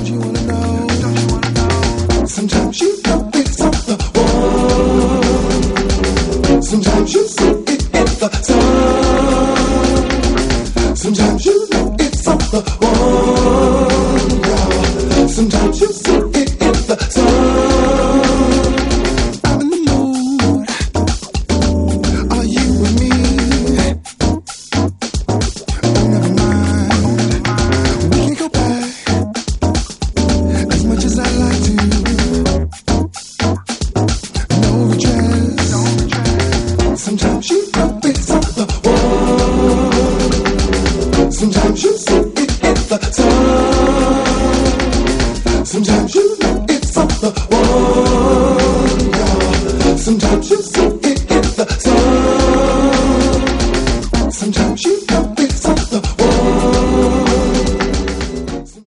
Sometimes you know it's on the wall, yeah. Sometimes you see